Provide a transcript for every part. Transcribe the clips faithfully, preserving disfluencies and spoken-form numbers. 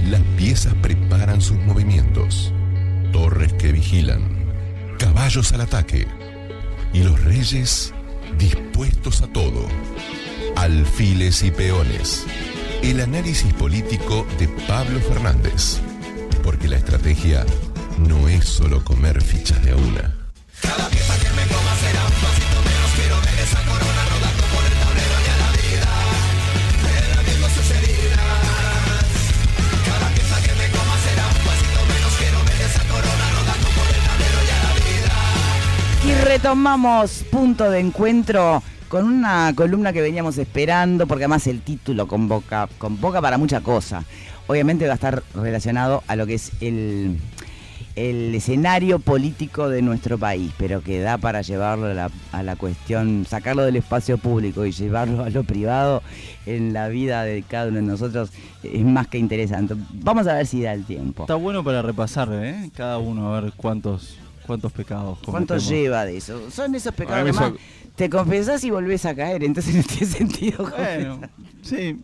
las piezas preparan sus movimientos. Torres que vigilan, caballos al ataque y los reyes dispuestos a todo. Alfiles y peones. El análisis político de Pablo Fernández. Porque la estrategia no es solo comer fichas de a una. Cada pieza que me coma será un pasito menos. Quiero ver esa corona rodando por el tablero y a la vida relamiendo sus heridas. Cada pieza que me coma será un pasito menos. Quiero ver esa corona rodando por el tablero y a la vida. Y retomamos Punto de Encuentro con una columna que veníamos esperando, porque además el título convoca, convoca para mucha cosa. Obviamente va a estar relacionado a lo que es el, el escenario político de nuestro país, pero que da para llevarlo a la, a la cuestión, sacarlo del espacio público y llevarlo a lo privado en la vida de cada uno de nosotros es más que interesante. Vamos a ver si da el tiempo. Está bueno para repasar, ¿eh? Cada uno, a ver cuántos, cuántos pecados cometemos. ¿Cuánto lleva de eso? Son esos pecados que eso... más te confesás y volvés a caer, entonces no tiene sentido. Bueno, sí.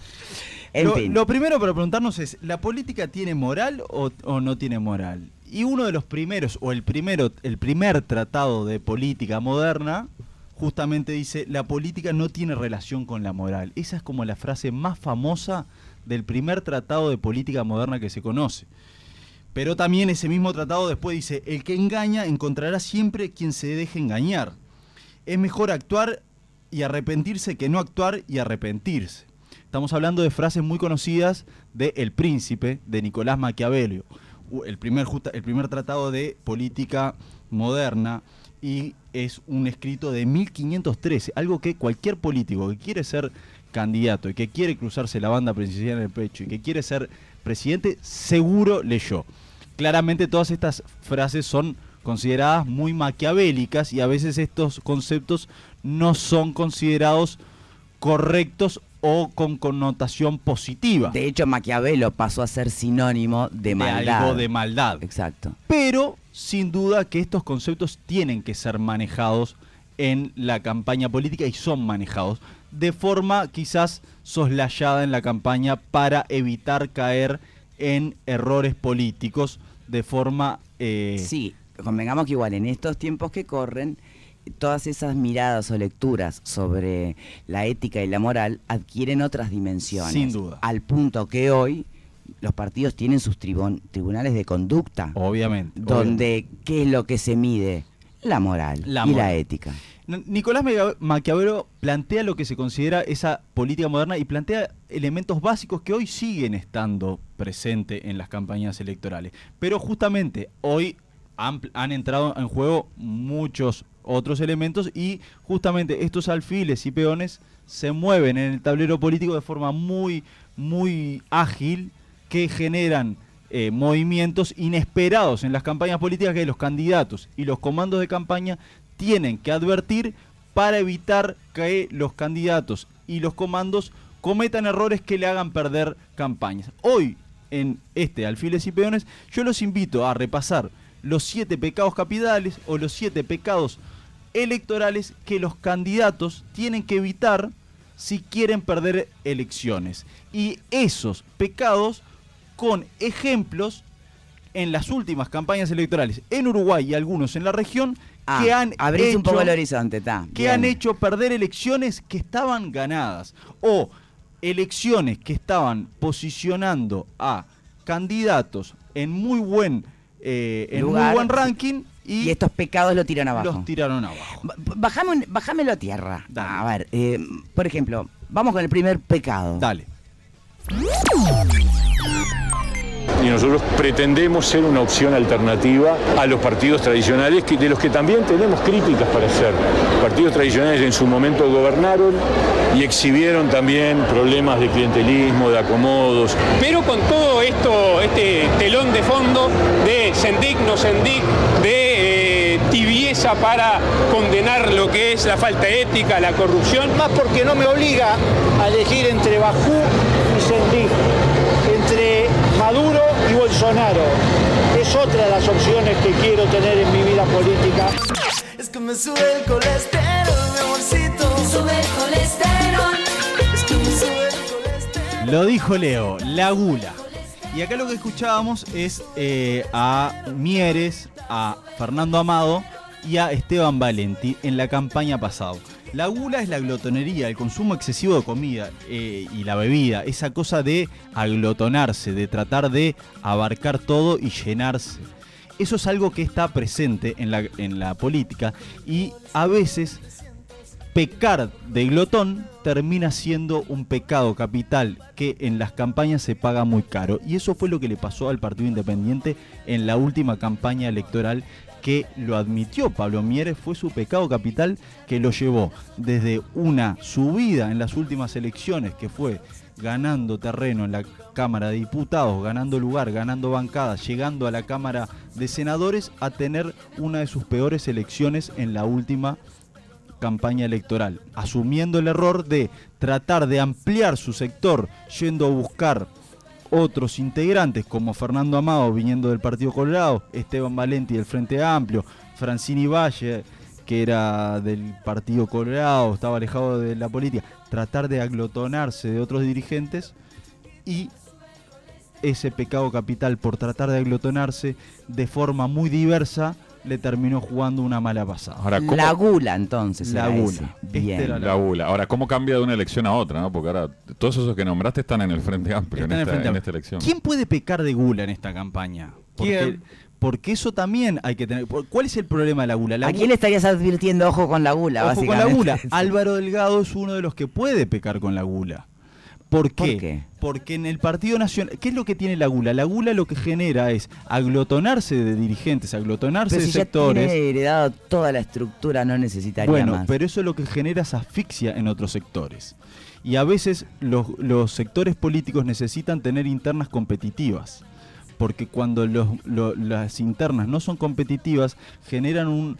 En lo, fin. lo primero para preguntarnos es, ¿la política tiene moral o, o no tiene moral? Y uno de los primeros, o el primero, el primer tratado de política moderna, justamente dice, la política no tiene relación con la moral. Esa es como la frase más famosa del primer tratado de política moderna que se conoce. Pero también ese mismo tratado después dice, el que engaña encontrará siempre quien se deje engañar. Es mejor actuar y arrepentirse que no actuar y arrepentirse. Estamos hablando de frases muy conocidas de El Príncipe, de Nicolás Maquiavelo, el primer, justa, el primer tratado de política moderna, y es un escrito de mil quinientos trece, algo que cualquier político que quiere ser candidato y que quiere cruzarse la banda presidencial en el pecho y que quiere ser presidente, seguro leyó. Claramente todas estas frases son consideradas muy maquiavélicas y a veces estos conceptos no son considerados correctos o con connotación positiva. De hecho, Maquiavelo pasó a ser sinónimo de, de maldad. Algo de maldad. Exacto. Pero, sin duda que estos conceptos tienen que ser manejados en la campaña política y son manejados de forma quizás soslayada en la campaña para evitar caer en errores políticos de forma... Eh, sí. Convengamos que igual en estos tiempos que corren, todas esas miradas o lecturas sobre la ética y la moral adquieren otras dimensiones. Sin duda. Al punto que hoy los partidos tienen sus tribun- tribunales de conducta. Obviamente. Donde, obviamente. ¿qué es lo que se mide? La moral la y moral. la ética. Nicolás Maquiavelo plantea lo que se considera esa política moderna y plantea elementos básicos que hoy siguen estando presentes en las campañas electorales. Pero justamente hoy han, han entrado en juego muchos otros elementos y justamente estos alfiles y peones se mueven en el tablero político de forma muy, muy ágil, que generan eh, movimientos inesperados en las campañas políticas que los candidatos y los comandos de campaña tienen que advertir para evitar que los candidatos y los comandos cometan errores que le hagan perder campañas. Hoy, en este Alfiles y Peones, yo los invito a repasar los siete pecados capitales o los siete pecados electorales que los candidatos tienen que evitar si quieren perder elecciones. Y esos pecados con ejemplos en las últimas campañas electorales en Uruguay y algunos en la región ah, que han abrís hecho, un poco el horizonte, ta, que bien. han hecho perder elecciones que estaban ganadas o elecciones que estaban posicionando a candidatos en muy buen eh, en lugar, muy buen ranking y, y estos pecados lo tiran abajo. Los tiraron abajo. Bajame, bájamelo a tierra. Dale. A ver, eh, por ejemplo, vamos con el primer pecado. Dale. Y nosotros pretendemos ser una opción alternativa a los partidos tradicionales, que, de los que también tenemos críticas para hacer. Partidos tradicionales en su momento gobernaron y exhibieron también problemas de clientelismo, de acomodos. Pero con todo esto, este telón de fondo de Sendic, no Sendic, de eh, tibieza para condenar lo que es la falta ética, la corrupción. Más porque no me obliga a elegir entre Bakú y Sendic, entre Maduro y Bolsonaro. Es otra de las opciones que quiero tener en mi vida política. Es que me sube el colesterol, mi amorcito. Me sube el colesterol. Es que me sube el colesterol. Lo dijo Leo, la gula. Y acá lo que escuchábamos es eh, a Mieres, a Fernando Amado y a Esteban Valenti en la campaña pasada. La gula es la glotonería, el consumo excesivo de comida eh, y la bebida, esa cosa de aglotonarse, de tratar de abarcar todo y llenarse. Eso es algo que está presente en la, en la política y a veces pecar de glotón termina siendo un pecado capital que en las campañas se paga muy caro. Y eso fue lo que le pasó al Partido Independiente en la última campaña electoral, que lo admitió Pablo Mieres, fue su pecado capital que lo llevó desde una subida en las últimas elecciones, que fue ganando terreno en la Cámara de Diputados, ganando lugar, ganando bancadas, llegando a la Cámara de Senadores, a tener una de sus peores elecciones en la última campaña electoral, asumiendo el error de tratar de ampliar su sector, yendo a buscar otros integrantes como Fernando Amado viniendo del Partido Colorado, Esteban Valenti del Frente Amplio, Francini Valle, que era del Partido Colorado, estaba alejado de la política, tratar de aglotonarse de otros dirigentes, y ese pecado capital por tratar de aglotonarse de forma muy diversa le terminó jugando una mala pasada. Ahora, ¿cómo? La gula, entonces. La gula. Bien. Este la, la gula. Ahora, ¿cómo cambia de una elección a otra? ¿No? Porque ahora todos esos que nombraste están en el Frente Amplio en, en, esta, Frente en esta elección. ¿Quién puede pecar de gula en esta campaña? Porque, ¿quién? Porque eso también hay que tener. ¿Cuál es el problema de la gula? La ¿A quién le estarías advirtiendo ojo con la gula? Ojo básicamente? con la gula. Álvaro Delgado es uno de los que puede pecar con la gula. ¿Por qué? ¿Por qué? Porque en el Partido Nacional, ¿qué es lo que tiene la gula? La gula lo que genera es aglotonarse de dirigentes, aglotonarse pero de si sectores. Ya tiene heredado toda la estructura, no necesitaría bueno, más. Pero eso es lo que genera es asfixia en otros sectores. Y a veces los, los sectores políticos necesitan tener internas competitivas. Porque cuando los, lo, las internas no son competitivas, generan un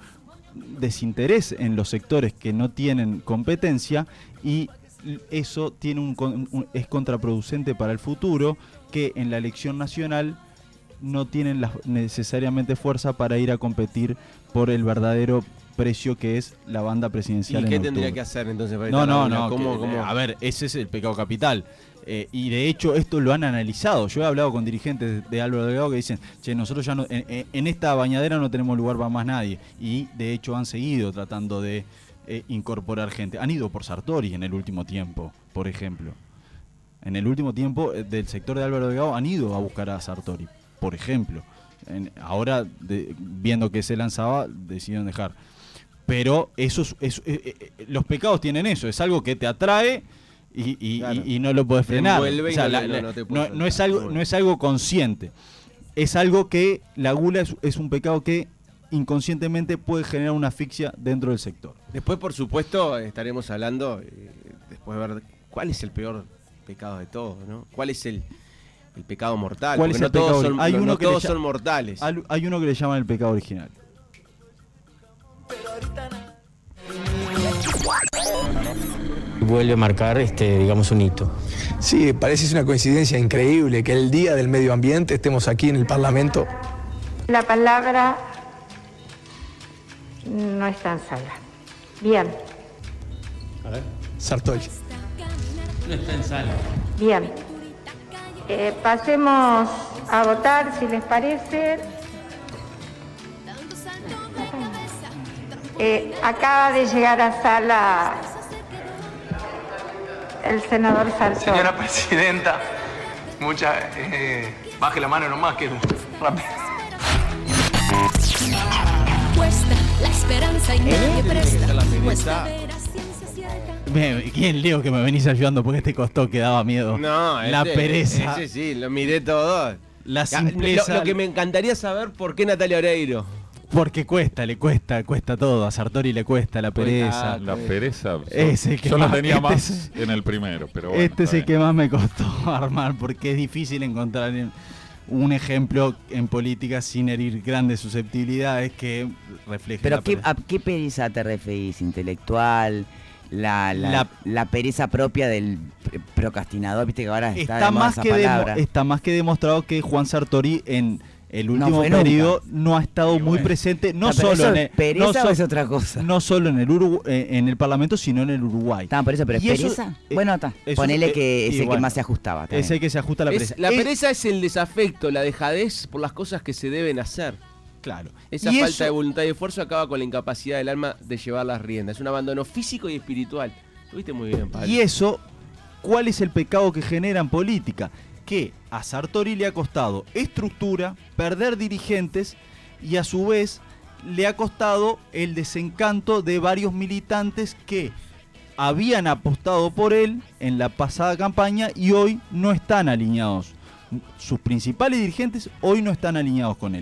desinterés en los sectores que no tienen competencia, y eso tiene un, un, es contraproducente para el futuro, que en la elección nacional no tienen la, necesariamente fuerza para ir a competir por el verdadero precio que es la banda presidencial. ¿Y qué en tendría octubre. que hacer entonces para No, no, no. no. ¿Cómo, que, cómo? A ver, ese es el pecado capital. Eh, y de hecho esto lo han analizado. Yo he hablado con dirigentes de, de Álvaro Delgado que dicen, che, nosotros ya no, en, en esta bañadera no tenemos lugar para más nadie. Y de hecho han seguido tratando de eh, incorporar gente. Han ido por Sartori en el último tiempo, por ejemplo. En el último tiempo eh, del sector de Álvaro Delgado han ido a buscar a Sartori, por ejemplo. En, ahora, de, viendo que se lanzaba, decidieron dejar. Pero esos, eso, eh, eh, los pecados tienen eso, es algo que te atrae y, y, claro. y, y no lo puedes frenar. O sea, no, la, no, la, no, te no, no es algo, no es algo consciente. Es algo que la gula es, es un pecado que inconscientemente puede generar una asfixia dentro del sector. Después, por supuesto, estaremos hablando, eh, después de ver cuál es el peor pecado de todos, ¿no? ¿Cuál es el, el pecado mortal? ¿Cuál Porque es no el pecado todos ori- son, hay no, uno no que todos le son ll- mortales. Hay, hay uno que le llaman el pecado original. Vuelve a marcar, este, digamos, un hito. Sí, parece una coincidencia increíble que el Día del Medio Ambiente estemos aquí en el Parlamento. La palabra no está en sala. Bien. A ver. Sartori. No está en sala. Bien. Eh, pasemos a votar, si les parece. Eh, acaba de llegar a sala el senador Sartori. Señora Presidenta, mucha, eh, baje la mano nomás, que rápido. Cuesta la esperanza y nadie presta. Cuesta ver a ciencia cierta. Me, ¿Quién, Leo, que me venís ayudando? Porque este costó que daba miedo. No, la ese, pereza. Ese sí, lo miré todo. La simpleza. Lo, lo que me encantaría saber, ¿por qué Natalia Oreiro? Porque cuesta, le cuesta, cuesta todo. A Sartori le cuesta la pereza. La pereza. Ese que yo lo más- tenía este más es- en el primero, pero bueno. Este es está el bien. que más me costó armar, porque es difícil encontrar un ejemplo en política sin herir grandes susceptibilidades que reflejen ¿Pero la qué, pereza. a qué pereza te referís? ¿Intelectual? La, la, La- la pereza propia del pr- procrastinador, viste que ahora está, Está de moda más, esa que demo- palabra. está más que demostrado que Juan Sartori en el último fue periodo no ha estado muy presente, no Ah, pero solo eso en es el, pereza no o so- es otra cosa. no solo en el Urugu- eh, en el Parlamento, sino en el Uruguay. Está, por eso, pero es Y eso, pereza. eh, Bueno, está. eso- Ponele eh, que y es el que bueno, más se ajustaba. está Es bien. el que se ajusta a la Es- pereza. la Es- pereza es el desafecto, la dejadez por las cosas que se deben hacer. Claro. Esa Y falta eso- de voluntad y esfuerzo acaba con la incapacidad del alma de llevar las riendas. Es un abandono físico y espiritual. Lo viste muy bien, Pablo. Y eso, ¿cuál es el pecado que genera en política? Que a Sartori le ha costado estructura, perder dirigentes y a su vez le ha costado el desencanto de varios militantes que habían apostado por él en la pasada campaña y hoy no están alineados. Sus principales dirigentes hoy no están alineados con él.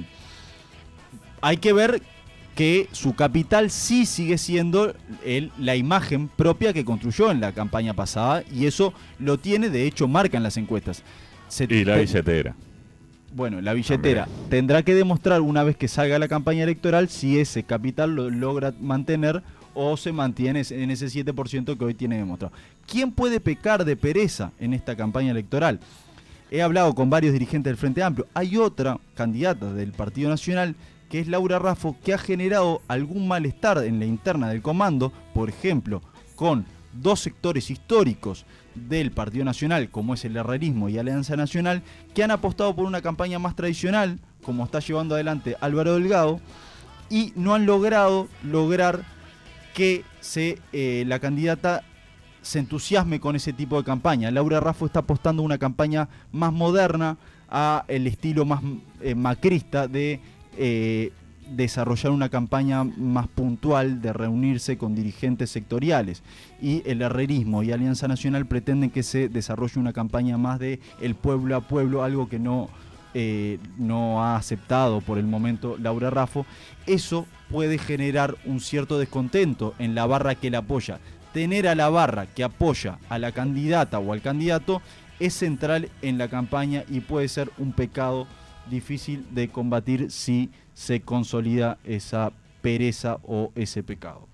Hay que ver que su capital sí sigue siendo el, la imagen propia que construyó en la campaña pasada y eso lo tiene, de hecho marca en las encuestas. Se- Y la te- billetera. Bueno, la billetera tendrá que demostrar una vez que salga la campaña electoral si ese capital lo logra mantener o se mantiene en ese siete por ciento que hoy tiene demostrado. ¿Quién puede pecar de pereza en esta campaña electoral? He hablado con varios dirigentes del Frente Amplio. Hay otra candidata del Partido Nacional que es Laura Raffo, que ha generado algún malestar en la interna del comando, por ejemplo, con dos sectores históricos del Partido Nacional, como es el herrerismo y Alianza Nacional, que han apostado por una campaña más tradicional, como está llevando adelante Álvaro Delgado, y no han logrado lograr que se, eh, la candidata se entusiasme con ese tipo de campaña. Laura Raffo está apostando una campaña más moderna, a el estilo más eh, macrista de eh, desarrollar una campaña más puntual, de reunirse con dirigentes sectoriales. Y el herrerismo y Alianza Nacional pretenden que se desarrolle una campaña más de el pueblo a pueblo, algo que no, eh, no ha aceptado por el momento Laura Raffo. Eso puede generar un cierto descontento en la barra que la apoya. Tener a la barra que apoya a la candidata o al candidato es central en la campaña y puede ser un pecado difícil de combatir si se consolida esa pereza o ese pecado.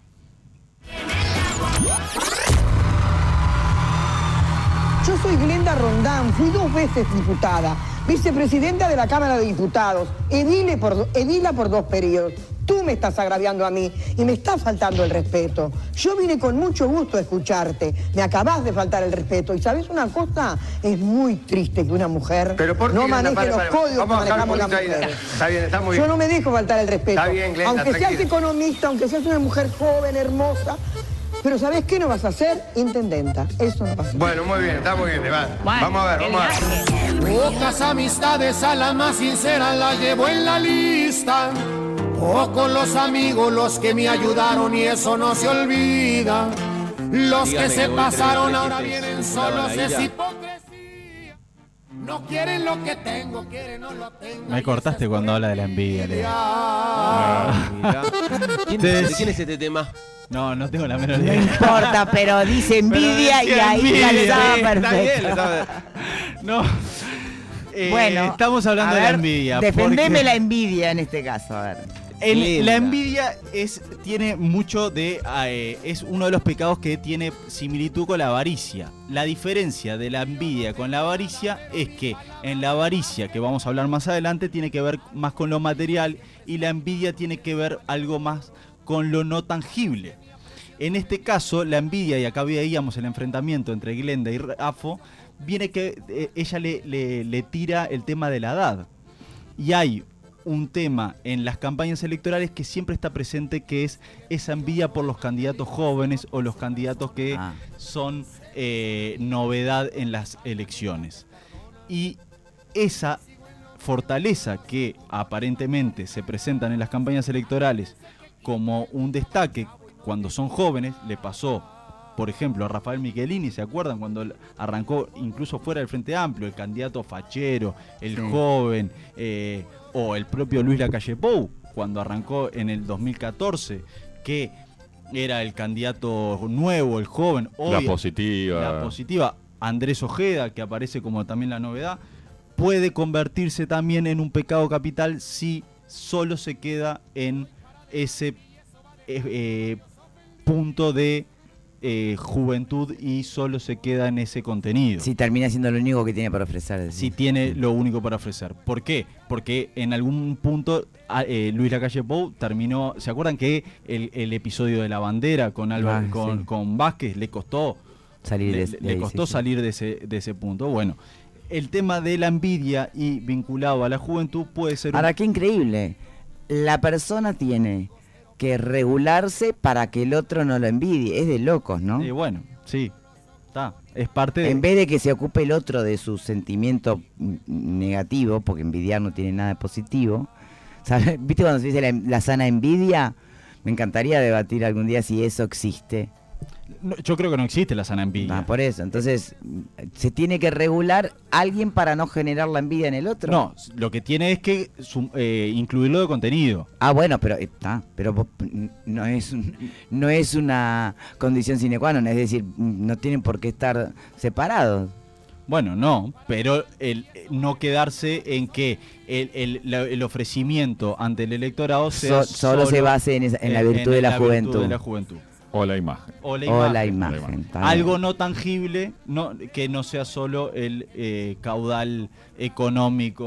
Yo soy Glenda Rondán, fui dos veces diputada, vicepresidenta de la Cámara de Diputados, edile por, edila por dos periodos. Tú me estás agraviando a mí y me está faltando el respeto. Yo vine con mucho gusto a escucharte, me acabás de faltar el respeto. Y ¿sabes una cosa? Es muy triste que una mujer Pero ¿por qué, no Glenda? maneje Para, los para, códigos que vamos a bajar un manejamos las poquito ahí. mujeres. Está bien, está muy Yo bien. no me dejo faltar el respeto. Está bien, Glenda, aunque seas tranquila. economista, aunque seas una mujer joven, hermosa. Pero ¿sabes qué no vas a hacer? Intendenta. Eso no pasa. Bueno, muy bien, está muy bien, va. Vamos a ver, vamos a ver. Pocas amistades, a las más sinceras las llevo en la lista. Pocos los amigos, los que me ayudaron y eso no se olvida. Los Dígame que que se voy pasaron tres ahora veces, vienen estaban solos, ahí es ya. hipocresía. No quieren lo que tengo, quieren no lo tengo. Me cortaste cuando habla de la envidia, Leo. Ah, mirá. ¿Quién- Te- ¿De quién es este tema? No, no tengo la menor No idea. importa, pero dice envidia Pero y decía ahí envidia, ya estaba sí, está perfecto. bien, está- No. Eh, Bueno, estamos hablando a de la ver, envidia. Defendeme porque la envidia en este caso, a ver. el- Glenda. la envidia es, tiene mucho de. eh, es uno de los pecados que tiene similitud con la avaricia. La diferencia de la envidia con la avaricia es que en la avaricia, que vamos a hablar más adelante, tiene que ver más con lo material y la envidia tiene que ver algo más con lo no tangible. En este caso, la envidia, y acá veíamos el enfrentamiento entre Glenda y Raffo, viene que eh, ella le, le, le tira el tema de la edad. Y hay un tema en las campañas electorales que siempre está presente, que es esa envidia por los candidatos jóvenes o los candidatos que Ah. son eh, novedad en las elecciones. Y esa fortaleza que aparentemente se presentan en las campañas electorales como un destaque cuando son jóvenes, le pasó, por ejemplo, a Rafael Michelini, ¿se acuerdan? Cuando arrancó incluso fuera del Frente Amplio, el candidato fachero, el Sí. joven, eh, o el propio Luis Lacalle Pou, cuando arrancó en el dos mil catorce, que era el candidato nuevo, el joven. La hoy- positiva. La positiva. Andrés Ojeda, que aparece como también la novedad, puede convertirse también en un pecado capital si solo se queda en ese eh, eh, punto de eh, juventud y solo se queda en ese contenido. Si termina siendo lo único que tiene para ofrecer. Si tiene lo único para ofrecer. ¿Por qué? Porque en algún punto eh, Luis Lacalle Pou terminó. ¿Se acuerdan que el, el episodio de la bandera con Álvaro, Ah, con, sí. con Vázquez le costó Salir le, de- le de ahí, costó sí, sí. salir de ese, de ese punto? Bueno, el tema de la envidia y vinculado a la juventud puede ser. un- Ahora, qué increíble. La persona tiene que regularse para que el otro no lo envidie. Es de locos, ¿no? Eh, bueno, sí. Está. Es parte de. En vez de que se ocupe el otro de su sentimiento mm, negativo, porque envidiar no tiene nada de positivo. ¿Sabes? ¿Viste cuando se dice la, la sana envidia? Me encantaría debatir algún día si eso existe. No, yo creo que no existe la sana envidia. Ah, por eso. Entonces, ¿se tiene que regular alguien para no generar la envidia en el otro? No, lo que tiene es que sum- eh, incluirlo de contenido. Ah, bueno, pero está, pero po- no es un- no es una condición sine qua non, es decir, no tienen por qué estar separados. Bueno, no, pero el no quedarse en que el, el, la- el ofrecimiento ante el electorado sea So- solo se base en esa- en la virtud de la juventud. de la juventud. O la imagen. O la O imagen. la imagen. está bien. Algo no tangible, no, que no sea solo el eh, caudal económico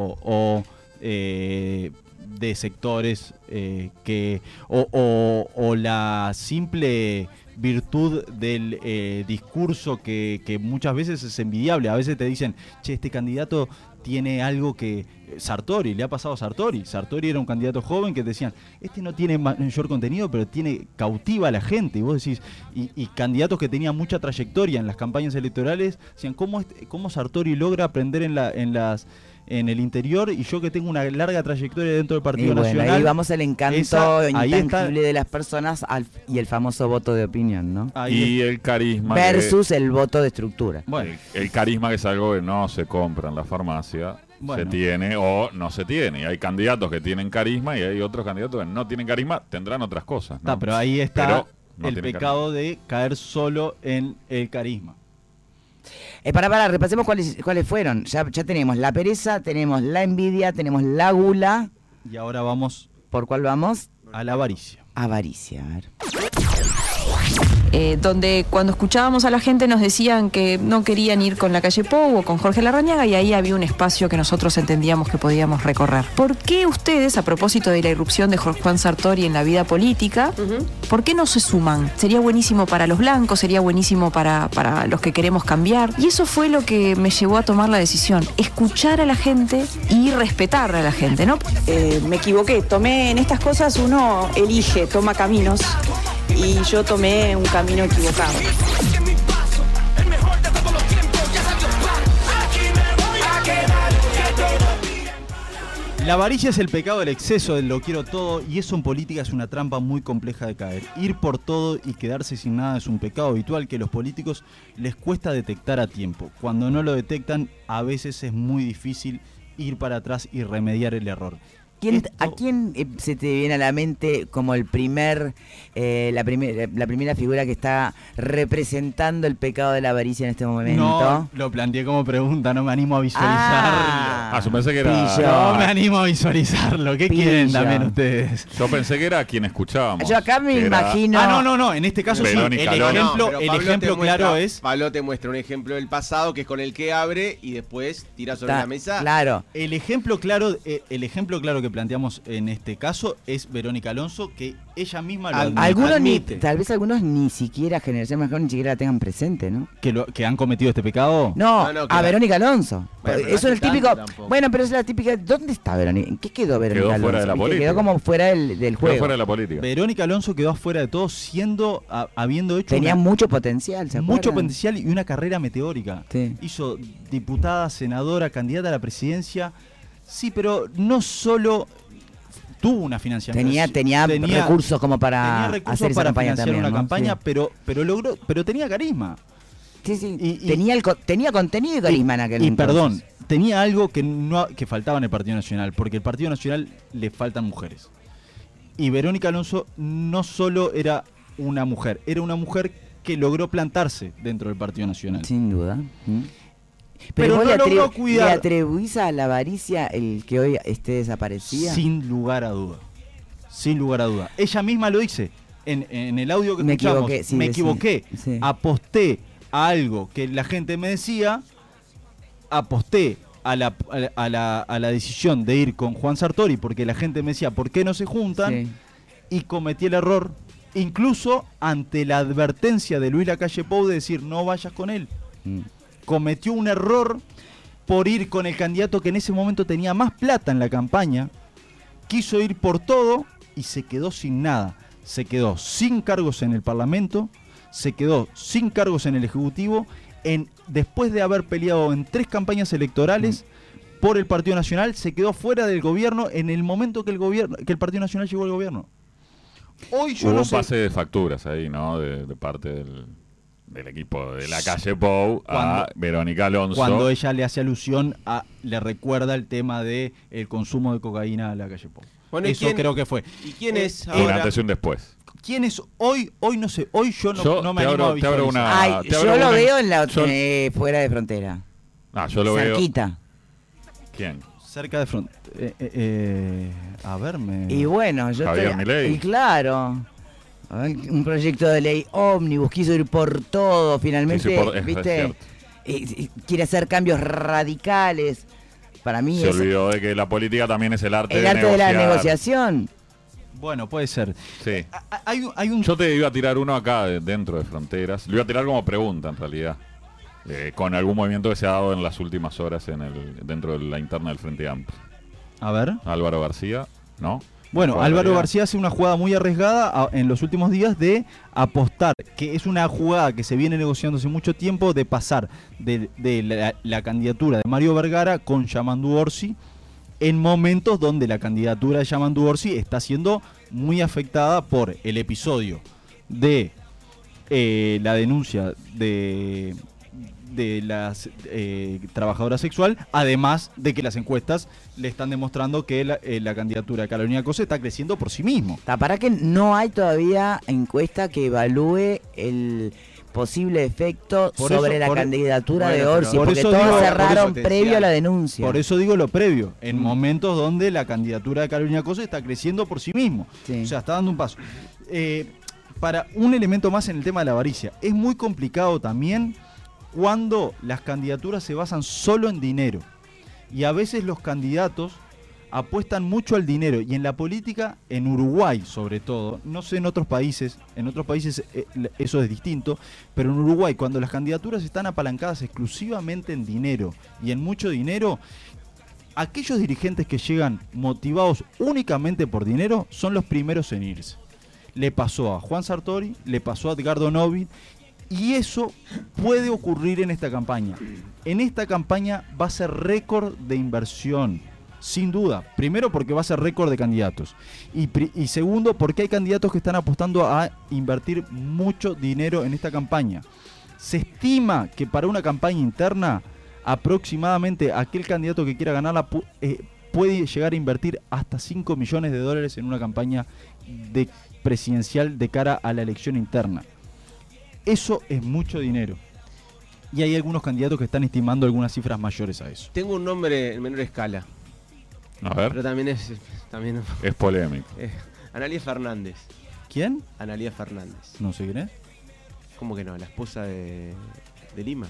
o eh, de sectores eh, que o, o- o la simple virtud del eh, discurso que, que muchas veces es envidiable. A veces te dicen, che, este candidato tiene algo que... Sartori, le ha pasado a Sartori. Sartori era un candidato joven que decían, este no tiene mayor contenido, pero tiene cautiva a la gente. Y vos decís, y, y candidatos que tenían mucha trayectoria en las campañas electorales, decían, ¿cómo, este- cómo Sartori logra aprender en, la, en, las, en el interior? Y yo que tengo una larga trayectoria dentro del Y Partido bueno, Nacional... ahí vamos al encanto esa- ahí intangible está- de las personas al- y el famoso voto de opinión, ¿no? Y el carisma. que- Versus el voto de estructura. Bueno, el, el carisma, que es algo que no se compra en la farmacia, Bueno. se tiene o no se tiene. Y hay candidatos que tienen carisma y hay otros candidatos que no tienen carisma, tendrán otras cosas. ¿no? está, pero ahí está Pero no el tienen pecado de caer solo en el carisma. Eh, para, para, repasemos cuáles, cuáles fueron. Ya, ya tenemos la pereza, tenemos la envidia, tenemos la gula. Y ahora vamos... ¿Por cuál vamos? A la avaricia. Avaricia, a ver. Eh, donde cuando escuchábamos a la gente nos decían que no querían ir con Lacalle Pou o con Jorge Larrañaga, y ahí había un espacio que nosotros entendíamos que podíamos recorrer. ¿Por qué ustedes, a propósito de la irrupción de Jorge Juan Sartori en la vida política, por qué no se suman? Sería buenísimo para los blancos, sería buenísimo para, para los que queremos cambiar. Y eso fue lo que me llevó a tomar la decisión, escuchar a la gente y respetar a la gente, ¿no? Eh, me equivoqué, tomé en estas cosas, uno elige, toma caminos, y yo tomé un camino equivocado. La avaricia es el pecado del exceso, del lo quiero todo, y eso en política es una trampa muy compleja de caer. Ir por todo y quedarse sin nada es un pecado habitual que a los políticos les cuesta detectar a tiempo. Cuando no lo detectan, a veces es muy difícil ir para atrás y remediar el error. ¿Quién- ¿A quién eh, se te viene a la mente como el primer, eh, la, primer, la primera figura que está representando el pecado de la avaricia en este momento? No, lo planteé como pregunta, no me animo a visualizarlo. Ah, Ah, yo pensé que era. pillo. No me animo a visualizarlo. ¿Qué Pillo. quieren también ustedes? Yo pensé que era quien escuchábamos. Yo acá me que era- imagino... Ah, no, no, no. En este caso sí. El Verónica Alonso. ejemplo, pero el Pablo ejemplo te muestra- claro es. Pablo te muestra un ejemplo del pasado que es con el que abre y después tira sobre Está- la mesa. Claro. El ejemplo claro, eh, el ejemplo claro que planteamos en este caso es Verónica Alonso, que ella misma lo Al- admite, Algunos ni, admite. tal vez algunos ni siquiera, generación mejor, ni siquiera la tengan presente, ¿no? que, lo- que han cometido este pecado. No, No, no, que a la- Verónica Alonso. Bueno, pero Eso no es el hace típico. tanto tampoco. Bueno, pero es la típica. ¿Dónde está Verónica? ¿En qué quedó Verónica Quedó Alonso? fuera de la ¿Viste? política. Quedó como fuera del, del Quedó juego. fuera de la política. Verónica Alonso quedó afuera de todo, siendo, a- habiendo hecho Tenía una- mucho potencial, ¿se mucho acuerdan? potencial y una carrera meteórica. Sí. Hizo diputada, senadora, candidata a la presidencia. Sí, pero no solo tuvo una financiación. Tenía, tenía, recursos como para tenía recursos hacer esa para campaña financiar también, una ¿no? campaña, Sí. pero, pero logró, pero tenía carisma. Sí, sí. Y- y- tenía, el, co- tenía contenido y carisma en aquel Y entonces. perdón, tenía algo que no que faltaba en el Partido Nacional, porque el Partido Nacional le faltan mujeres. Y Verónica Alonso no solo era una mujer, era una mujer que logró plantarse dentro del Partido Nacional. Sin duda. ¿Mm? Pero vos no le, logró atribu- cuidar- ¿le atribuís a la avaricia el que hoy esté desaparecida? Sin lugar a duda. Sin lugar a duda. Ella misma lo dice. en, en el audio que Me escuchamos, equivoqué, sí, me decí- equivoqué, sí. aposté a algo que la gente me decía, aposté a la, a la, a la, a la decisión de ir con Juan Sartori porque la gente me decía, ¿por qué no se juntan? Sí. Y cometí el error, incluso ante la advertencia de Luis Lacalle Pou de decir, no vayas con él. Mm. Cometió un error por ir con el candidato que en ese momento tenía más plata en la campaña, quiso ir por todo y se quedó sin nada. Se quedó sin cargos en el Parlamento, se quedó sin cargos en el Ejecutivo, en, después de haber peleado en tres campañas electorales mm. por el Partido Nacional, se quedó fuera del gobierno en el momento que el gobierno, que el Partido Nacional llegó al gobierno. Hoy yo Hubo no un sé. pase de facturas ahí, ¿no? De, de parte del, del equipo de Lacalle Pou a Cuando- Verónica Alonso. Cuando ella le hace alusión a, le recuerda el tema de el consumo de cocaína a Lacalle Pou. Bueno, ¿y Eso quién- creo que fue. ¿Y quién es Un ahora? antes y un después. ¿Quién es hoy? Hoy no sé. Hoy yo no, Yo no me te animo abro- a te abro visualizar. una- Ay, Ah, te yo abro lo una- veo en la yo- eh, fuera de frontera. Ah, yo lo veo. Cerquita. ¿Quién? Cerca de front. Eh, eh, eh, a ver, me. Y bueno, yo Javier estoy. Milei. Y claro. Ay, un proyecto de ley ómnibus, quiso ir por todo, finalmente, Quiso ir por- es ¿viste? cierto. Eh, eh, quiere hacer cambios radicales. Para mí Se es olvidó de que la política también es el arte el de arte de la negociar. negociación. Bueno, puede ser. Sí. Hay, un- hay un. Yo te iba a tirar uno acá de- dentro de Fronteras. Lo iba a tirar como pregunta en realidad. Eh, con algún movimiento que se ha dado en las últimas horas en el dentro de la interna del Frente Amplio. A ver. Álvaro García, ¿no? Bueno, Juega Álvaro realidad. García hace una jugada muy arriesgada a- en los últimos días de apostar, que es una jugada que se viene negociando hace mucho tiempo, de pasar de, de la, la candidatura de Mario Vergara con Yamandu Orsi en momentos donde la candidatura de Yamandu Orsi está siendo muy afectada por el episodio de eh, la denuncia de de la eh, trabajadora sexual, además de que las encuestas le están demostrando que la, eh, la candidatura de Carolina Cose está creciendo por sí mismo. Ta, Para que no hay todavía encuesta que evalúe el posible efecto Por sobre eso- la por- candidatura bueno, de pero Orsi, por porque eso todos digo- cerraron por eso- previo a la denuncia. Por eso digo lo previo, en momentos donde la candidatura de Carolina Cose está creciendo por sí mismo. Sí. O sea, está dando un paso. Eh, para un elemento más en el tema de la avaricia, es muy complicado también cuando las candidaturas se basan solo en dinero. Y a veces los candidatos apuestan mucho al dinero. Y en la política, en Uruguay sobre todo, no sé en otros países, en otros países eh, eso es distinto, pero en Uruguay cuando las candidaturas están apalancadas exclusivamente en dinero y en mucho dinero, aquellos dirigentes que llegan motivados únicamente por dinero son los primeros en irse. Le pasó a Juan Sartori, le pasó a Edgardo Novi, y eso puede ocurrir en esta campaña. En esta campaña va a ser récord de inversión, sin duda. Primero porque va a ser récord de candidatos. Y, pri- y segundo porque hay candidatos que están apostando a invertir mucho dinero en esta campaña. Se estima que para una campaña interna, aproximadamente aquel candidato que quiera ganarla pu- eh, puede llegar a invertir hasta cinco millones de dólares en una campaña de presidencial de cara a la elección interna. Eso es mucho dinero. Y hay algunos candidatos que están estimando algunas cifras mayores a eso. Tengo un nombre en menor escala. A ver. Pero también es. También, Es polémico. eh, Analía Fernández. ¿Quién? Analía Fernández. No sé quién es. ¿Cómo que no? La esposa de, de Lima.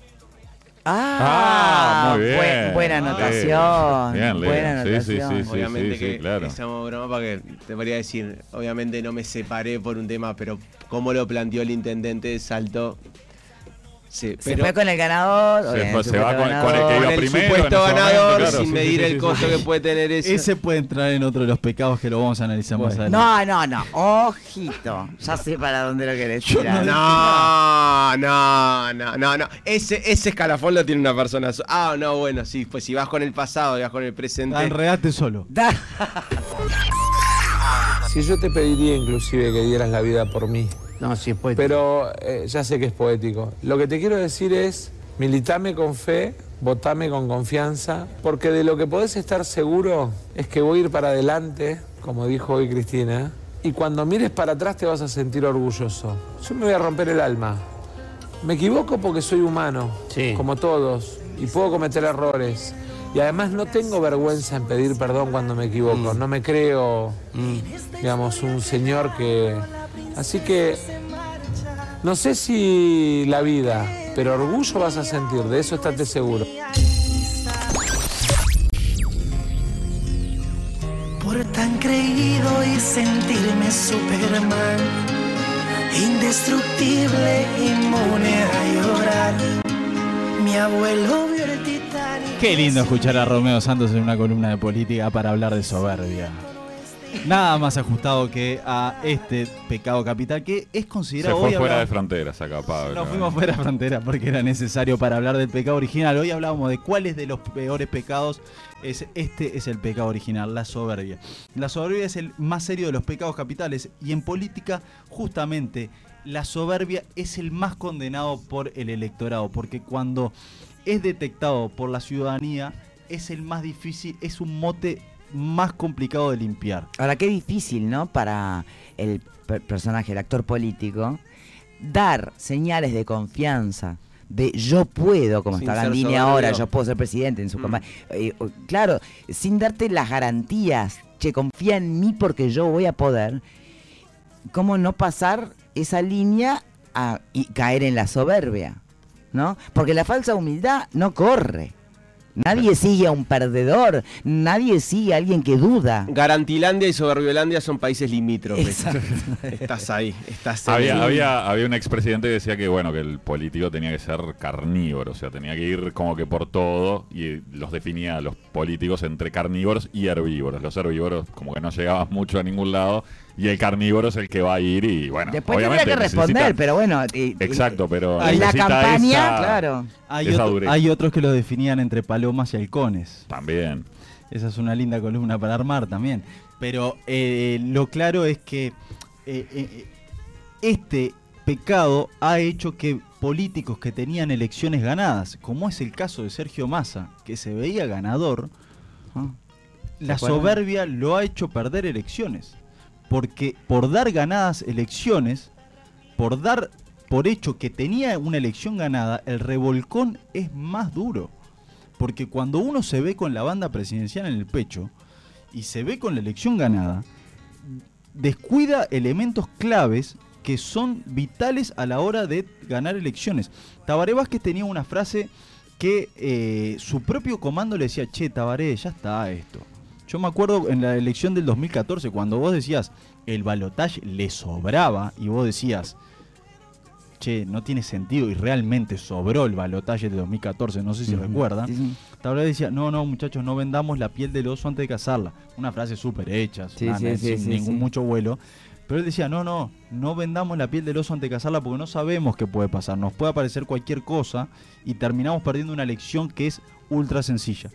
Ah, Ah, muy bien. buen- buena Sí. anotación. Bien, Leo. buena Sí, sí, anotación. sí, sí. Obviamente que claro. esa broma que te podría decir, obviamente no me separé por un tema, pero como lo planteó el intendente, saltó. Sí, Se pero fue con el ganador. Se obviamente, fue- el se va supuesto con- con el que ganador. iba con el primero supuesto en ese ganador, momento, claro, sin sí, medir sí, el sí, costo sí. que puede tener eso. Ese puede entrar en otro de los pecados que lo vamos a analizar más adelante. No, no, no. Ojito. Ya sé para dónde lo querés tirar. No, no, no, no, no. Ese, ese escalafón lo tiene una persona. so- Ah, no, bueno, sí, pues si vas con el pasado y vas con el presente. Ah, enredate solo. Da- Si yo te pediría inclusive que dieras la vida por mí. No, sí, es poético. Pero eh, ya sé que es poético. Lo que te quiero decir es, militame con fe, votame con confianza, porque de lo que podés estar seguro es que voy a ir para adelante, como dijo hoy Cristina, y cuando mires para atrás te vas a sentir orgulloso. Yo me voy a romper el alma. Me equivoco porque soy humano, Sí. como todos, y puedo cometer errores. Y además no tengo vergüenza en pedir perdón cuando me equivoco. No me creo, digamos, un señor que Así que no sé si la vida, pero orgullo vas a sentir, de eso estate seguro. Por tan creído y sentirme Superman, indestructible, inmune a llorar. Mi abuelo vio el Titanic. Qué lindo escuchar a Romeo Santos en una columna de política para hablar de soberbia. Nada más ajustado que a este pecado capital que es considerado... Se fue hoy fuera hablaba, de fronteras acá, Pablo. Nos fuimos fuera de fronteras porque era necesario para hablar del pecado original. Hoy hablábamos de cuáles de los peores pecados es este es el pecado original, la soberbia. La soberbia es el más serio de los pecados capitales y en política justamente la soberbia es el más condenado por el electorado, porque cuando es detectado por la ciudadanía es el más difícil, es un mote más complicado de limpiar. Ahora, qué difícil, ¿no? Para el per- personaje, el actor político, dar señales de confianza, de yo puedo, como Sin está ser Gandini soberbio. ahora, yo puedo ser presidente en su Mm. campaña. Eh, claro, sin darte las garantías, che, confía en mí porque yo voy a poder. ¿Cómo no pasar esa línea a, y caer en la soberbia? ¿No? Porque la falsa humildad no corre. Nadie sigue a un perdedor, nadie sigue a alguien que duda. Garantilandia y Soberbiolandia son países limítrofes. Exacto. Estás ahí, estás ahí. Había, había, había un expresidente que decía que bueno que el político tenía que ser carnívoro, o sea, tenía que ir como que por todo, y los definía a los políticos entre carnívoros y herbívoros. Los herbívoros como que no llegaban mucho a ningún lado, y el carnívoro es el que va a ir y bueno, Después obviamente tendría que responder, necesita- pero bueno. y- y- Exacto, pero en la necesita campaña, esa- claro. Hay, esa otro- dureza. hay otros que lo definían entre palomas y halcones. También. Esa es una linda columna para armar también. Pero eh, lo claro es que eh, eh, este pecado ha hecho que políticos que tenían elecciones ganadas, como es el caso de Sergio Massa, que se veía ganador, Ah, la ¿se acuerdan? soberbia lo ha hecho perder elecciones. Porque por dar ganadas elecciones, por dar por hecho que tenía una elección ganada, el revolcón es más duro. Porque cuando uno se ve con la banda presidencial en el pecho y se ve con la elección ganada, descuida elementos claves que son vitales a la hora de ganar elecciones. Tabaré Vázquez tenía una frase que eh, su propio comando le decía, che, Tabaré, ya está esto. Yo me acuerdo en la elección del dos mil catorce, cuando vos decías, el balotaje le sobraba, y vos decías, che, no tiene sentido, y realmente sobró el balotaje de dos mil catorce, no sé si Ujú. recuerdan. Sí, sí. Tabaré decía, no, no, muchachos, no vendamos la piel del oso antes de cazarla. Una frase súper hecha, Sí, una- sí, sí, sin sí, ningún sí. mucho vuelo. Pero él decía, no, no, no vendamos la piel del oso antes de cazarla porque no sabemos qué puede pasar. Nos puede aparecer cualquier cosa y terminamos perdiendo una elección que es ultra sencilla.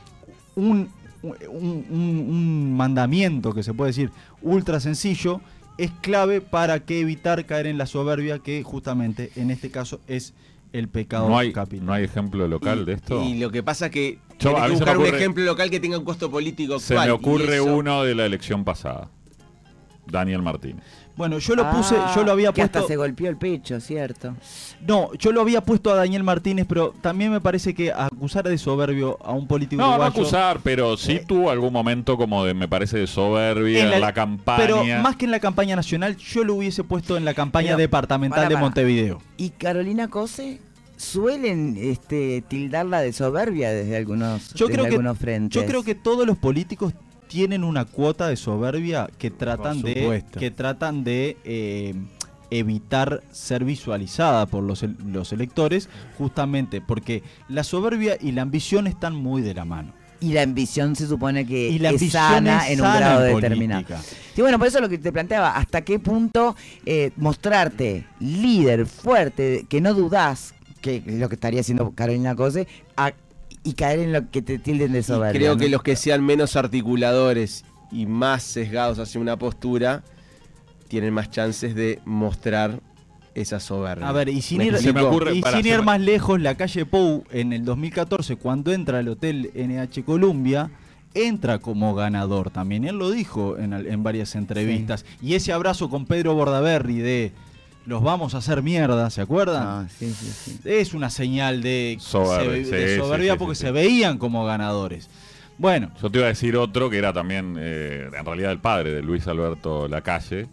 Un, un, un- un mandamiento que se puede decir ultra sencillo es clave para que evitar caer en la soberbia, que justamente en este caso es el pecado No hay, capital. no hay ejemplo local de esto. Y lo que pasa es que Yo- tenés a que mí se me buscar un ocurre- ejemplo local que tenga un costo político Se actual. me y ocurre eso- uno de la elección pasada. Daniel Martínez. Bueno, yo lo puse, Ah, yo lo había que puesto. hasta se golpeó el pecho, ¿cierto? No, yo lo había puesto a Daniel Martínez, pero también me parece que acusar de soberbio a un político No, no uruguayo... acusar, pero sí Eh, tuvo algún momento como de, me parece, de soberbia en la, campaña. Pero más que en la campaña nacional, yo lo hubiese puesto en la campaña Pero, departamental pará, de pará. Montevideo. ¿Y Carolina Cose? Suelen este, tildarla de soberbia desde algunos, Yo desde creo, que, algunos frentes. yo creo que todos los políticos tienen una cuota de soberbia que tratan Por de supuesto. que tratan de eh, evitar ser visualizada por los, el- los electores, justamente porque la soberbia y la ambición están muy de la mano. Y la ambición se supone que Y la es ambición sana es en un sana grado en determinado. política. Y bueno, por eso lo que te planteaba, hasta qué punto eh, mostrarte líder, fuerte, que no dudás, que es lo que estaría haciendo Carolina Cose, a- y caer en lo que te tilden de Y soberbia. creo ¿no? que los que sean menos articuladores y más sesgados hacia una postura tienen más chances de mostrar esa soberbia. A ver, y sin, ¿Me ir, explico? Se me ocurre- y para- sin se ir me- más lejos, la calle Pou en el dos mil catorce, cuando entra al hotel N H Columbia, entra como ganador también. Él lo dijo en, al- en varias entrevistas. Y ese abrazo con Pedro Bordaberry de los vamos a hacer mierda, ¿se acuerdan? Ah, sí, sí, sí. Es una señal de Soberbia, se- de sí, soberbia sí, sí, porque sí, se sí. veían como ganadores. Bueno, Yo te iba a decir otro que era también, eh, en realidad, el padre de Luis Alberto Lacalle,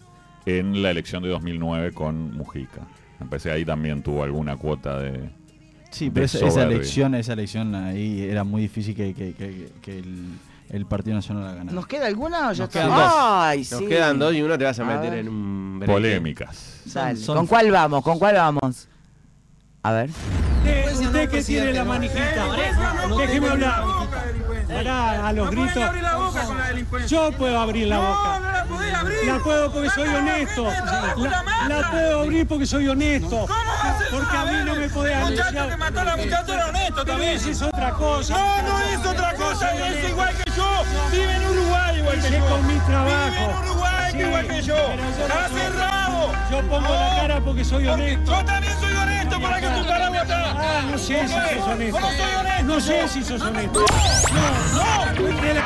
en la elección de dos mil nueve con Mujica. Me parece que ahí también tuvo alguna cuota de... Sí, de pero esa, esa soberbia. elección, esa elección ahí era muy difícil que, que, que, que el, el Partido Nacional la ganara. ¿Nos queda alguna o ya Nos está? quedan dos. Ay, Nos sí. quedan dos y uno te vas a A meter ver. en un... berenjena. Polémicas. Dale. Son- ¿Con cuál vamos? ¿Con cuál vamos? A ver. Usted que tiene la manijita, déjeme hablar. Pará, a los gritos. Yo puedo abrir la boca. La puedo porque soy honesto. La, la puedo abrir porque soy honesto. Porque a mí no me podés anunciar. que mató a la muchacha era honesto también. Eso es otra cosa. No, no es otra cosa, es igual que yo. Vive en Uruguay igual que Hice yo. con mi trabajo. Vive en Uruguay Sí, igual que yo. pero yo Está no- cerrado. Yo pongo la cara porque soy honesto. Yo también soy honesto para que tu cara está. Ah, no sé si sos honesto. No soy honesto. No sé si sos honesto. No, no. De la-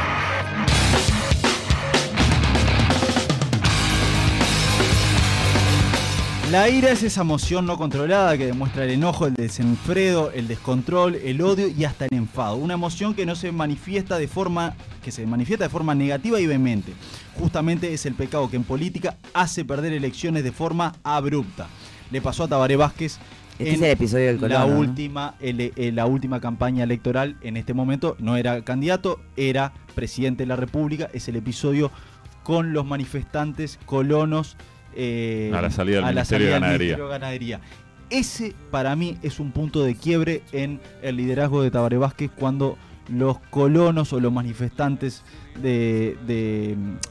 La ira es esa emoción no controlada que demuestra el enojo, el desenfredo, el descontrol, el odio y hasta el enfado. Una emoción que no se manifiesta de forma que se manifiesta de forma negativa y vehemente. Justamente es el pecado que en política hace perder elecciones de forma abrupta. Le pasó a Tabaré Vázquez Este es el episodio del la colono, ¿no? última, el- el- la última campaña electoral. En este momento no era candidato, era presidente de la República. Es el episodio con los manifestantes colonos eh, A la salida del a la Ministerio de salida del Ganadería. Ministerio de Ganadería. Ese para mí es un punto de quiebre en el liderazgo de Tabaré Vázquez, cuando los colonos o los manifestantes de, de,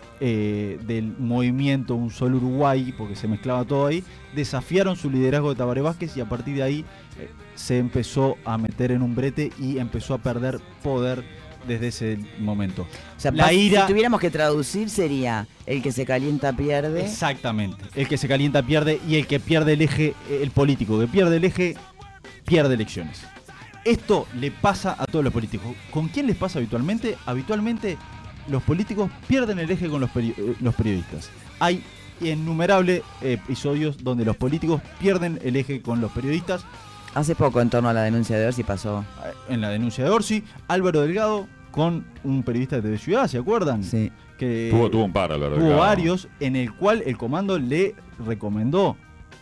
eh, del movimiento Un Solo Uruguay, porque se mezclaba todo ahí, desafiaron su liderazgo de Tabaré Vázquez y a partir de ahí eh, se empezó a meter en un brete y empezó a perder poder desde ese momento. O sea, la pas- ira... si tuviéramos que traducir sería el que se calienta pierde. Exactamente. El que se calienta pierde y el que pierde el eje, el político que pierde el eje, pierde elecciones. Esto le pasa a todos los políticos. ¿Con quién les pasa habitualmente? Habitualmente los políticos pierden el eje con los, peri- eh, los periodistas. Hay innumerables eh, episodios donde los políticos pierden el eje con los periodistas. Hace poco en torno a la denuncia de Orsi pasó. En la denuncia de Orsi, Álvaro Delgado con un periodista de T V Ciudad, ¿se acuerdan? Sí. Que Tuvo, tuvo un par, Álvaro Hubo Delgado. varios en el cual el comando le recomendó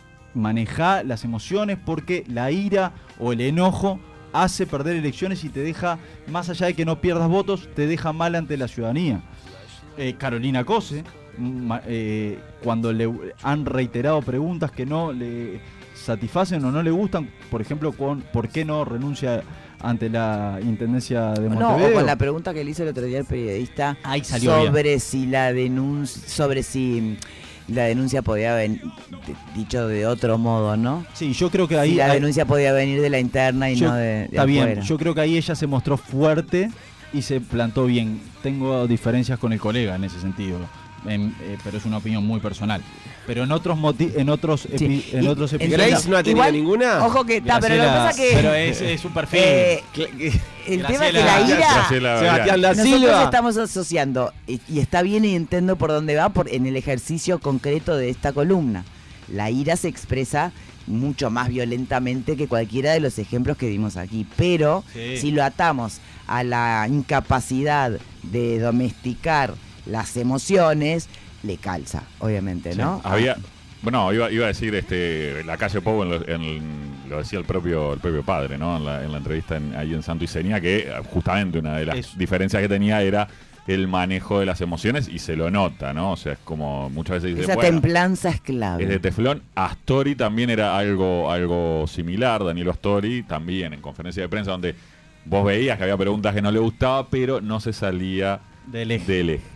manejar las emociones porque la ira o el enojo hace perder elecciones y te deja, más allá de que no pierdas votos, te deja mal ante la ciudadanía. Eh, Carolina Cose, ma- eh, cuando le han reiterado preguntas que no le satisfacen o no le gustan, por ejemplo, con por qué no renuncia ante la Intendencia de No, Montevideo. o con la pregunta que le hizo el otro día el periodista Ahí salió sobre bien. si la denuncia, sobre si la denuncia podía haber dicho de otro modo, ¿no? Sí, yo creo que ahí Si la hay- denuncia podía venir de la interna y Yo- no de, de está bien, afuera. yo creo que ahí ella se mostró fuerte y se plantó bien. Tengo diferencias con el colega en ese sentido, en- eh, pero es una opinión muy personal. Pero en otros moti- en otros epi- Sí. en Y- otros en- episodios. Grace no ha tenido Igual, ninguna. Ojo que está, pero lo que Graciela- pasa que pero es, es un perfil. eh, Cla- el Graciela- tema es que la ira Graciela Sebastián da nosotros Silva. estamos asociando y, y está bien y entiendo por dónde va por en el ejercicio concreto de esta columna. La ira se expresa mucho más violentamente que cualquiera de los ejemplos que dimos aquí, pero Sí. si lo atamos a la incapacidad de domesticar las emociones, le calza, obviamente, Sí. ¿no? Había, bueno, iba, iba a decir este, la calle Pou, en lo, en- lo decía el propio, el propio padre, ¿no? En la, en la entrevista en- ahí en Santo y Seña, que justamente una de las Es- diferencias que tenía era el manejo de las emociones y se lo nota, ¿no? O sea, es como muchas veces dice, Esa bueno, templanza es clave. es de teflón. Astori también era algo, algo similar, Danilo Astori, también en conferencia de prensa, donde vos veías que había preguntas que no le gustaba, pero no se salía Del eje. del eje.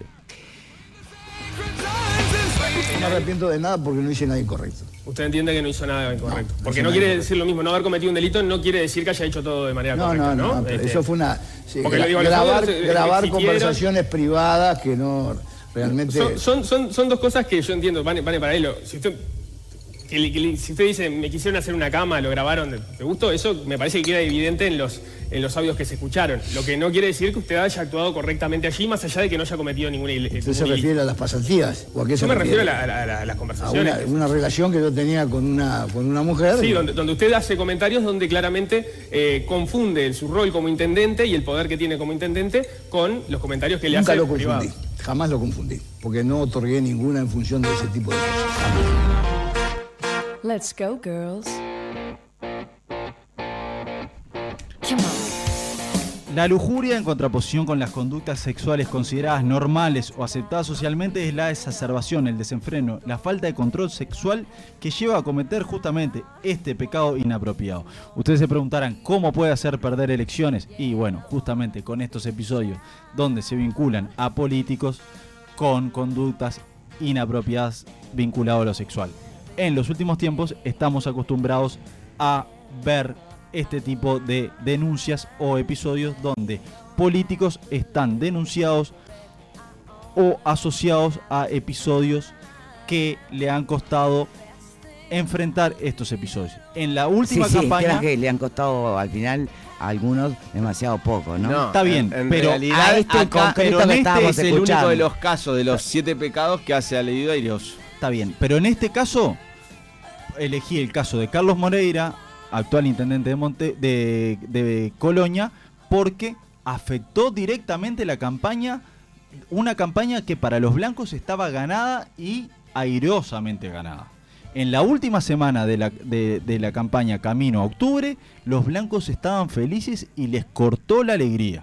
No me arrepiento de nada porque no hice nada incorrecto. Usted entiende que no hizo nada incorrecto. No, Porque no no hizo quiere nada decir lo mismo. No haber cometido un delito no quiere decir que haya hecho todo de manera No, correcta, no, ¿no? no, pero Este, eso fue una... sí, porque gra- lo digo, los grabar fondos, eh, grabar existieron. conversaciones privadas que no realmente... Son, son, son, son dos cosas que yo entiendo, van, van en paralelo. Si usted que, que, si usted dice, me quisieron hacer una cama, lo grabaron, ¿te gustó? Eso me parece que queda evidente en los, en los audios que se escucharon. Lo que no quiere decir que usted haya actuado correctamente allí, más allá de que no haya cometido ninguna ilegalidad. ¿Usted se refiere a las pasantías? ¿O a qué se Yo me refiero refiere? a, la, a, la, a las conversaciones. A una, una relación que yo tenía con una, con una mujer. Sí, donde, donde usted hace comentarios donde claramente eh, confunde su rol como intendente y el poder que tiene como intendente con los comentarios que le Nunca hace lo confundí, privado. jamás lo confundí, porque no otorgué ninguna en función de ese tipo de cosas. Let's go, girls. Come on. La lujuria, en contraposición con las conductas sexuales consideradas normales o aceptadas socialmente, es la exacerbación, el desenfreno, la falta de control sexual que lleva a cometer justamente este pecado inapropiado. Ustedes se preguntarán cómo puede hacer perder elecciones, y bueno, justamente con estos episodios donde se vinculan a políticos con conductas inapropiadas vinculadas a lo sexual. En los últimos tiempos estamos acostumbrados a ver este tipo de denuncias o episodios donde políticos están denunciados o asociados a episodios que le han costado enfrentar estos episodios. En la última sí, sí, campaña... creo que le han costado al final a algunos demasiado poco, ¿no? No, Está bien, en, en pero realidad a este acá, concreto pero que en este estábamos es el escuchando. único de los casos de los siete pecados que hace aludido a Aireoso. Está bien, pero en este caso elegí el caso de Carlos Moreira, actual intendente de, Monte, de, de Colonia, porque afectó directamente la campaña, una campaña que para los blancos estaba ganada y airosamente ganada. En la última semana de la, de, de la campaña Camino a Octubre, los blancos estaban felices y les cortó la alegría.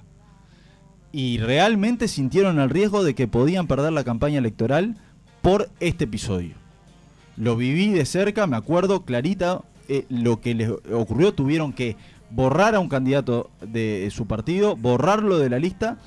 Y realmente sintieron el riesgo de que podían perder la campaña electoral por este episodio. Lo viví de cerca, me acuerdo clarita eh, lo que les ocurrió. Tuvieron que borrar a un candidato de su partido, borrarlo de la lista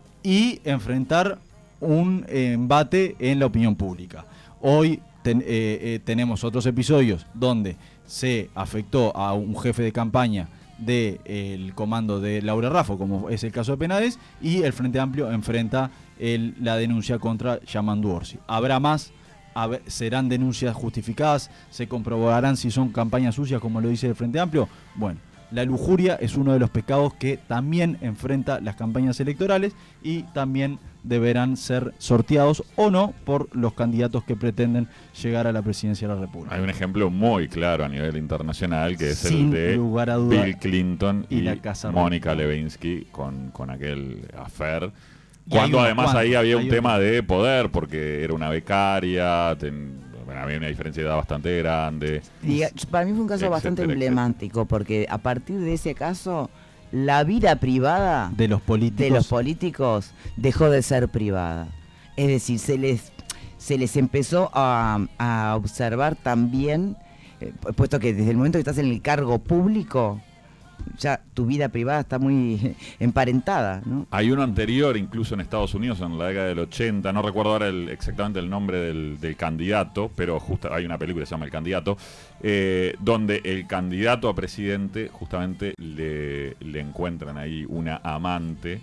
y enfrentar un eh, embate en la opinión pública. Hoy ten, eh, eh, tenemos otros episodios donde se afectó a un jefe de campaña del de, comando de Laura Raffo, como es el caso de Penades, y el Frente Amplio enfrenta el, la denuncia contra Yamandu Orsi. Habrá más, hab, serán denuncias justificadas, se comprobarán si son campañas sucias, como lo dice el Frente Amplio. Bueno, la lujuria es uno de los pecados que también enfrenta las campañas electorales y también deberán ser sorteados o no por los candidatos que pretenden llegar a la presidencia de la República. Hay un ejemplo muy claro a nivel internacional que es Sin el de lugar a duda, Bill Clinton y, y la Casa Mónica Roja. Lewinsky con, con aquel affair. Y Cuando hay además uno, ahí había hay un tema de poder porque era una becaria, ten, bueno, había una diferencia de edad bastante grande. Y para mí fue un caso Etcétera, bastante etcétera. emblemático, porque a partir de ese caso, la vida privada de los políticos, de los políticos dejó de ser privada. Es decir, se les, se les empezó a, a observar también, eh, puesto que desde el momento que estás en el cargo público, ya tu vida privada está muy emparentada, ¿no? Hay uno anterior, incluso en Estados Unidos, en la década del ochenta, no recuerdo ahora el, exactamente el nombre del, del candidato, pero justo hay una película que se llama El Candidato, eh, donde el candidato a presidente justamente le, le encuentran ahí una amante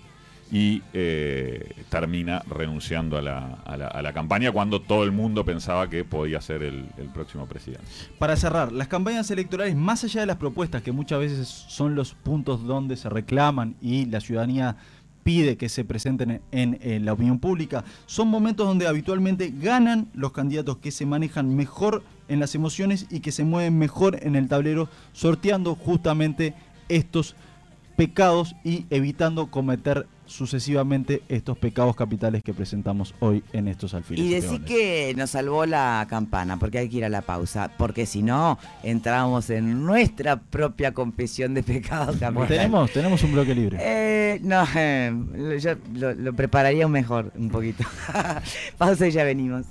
y eh, termina renunciando a la, a, la, a la campaña cuando todo el mundo pensaba que podía ser el, el próximo presidente. Para cerrar, las campañas electorales, más allá de las propuestas que muchas veces son los puntos donde se reclaman y la ciudadanía pide que se presenten en, en la opinión pública, son momentos donde habitualmente ganan los candidatos que se manejan mejor en las emociones y que se mueven mejor en el tablero, sorteando justamente estos pecados y evitando cometer sucesivamente estos pecados capitales que presentamos hoy en estos alfiles. Y decir que nos salvó la campana, porque hay que ir a la pausa, porque si no, entramos en nuestra propia confesión de pecados capitales. ¿Tenemos, tenemos un bloque libre. Eh, no, eh, yo lo, lo prepararía mejor, un poquito. Pausa y ya venimos.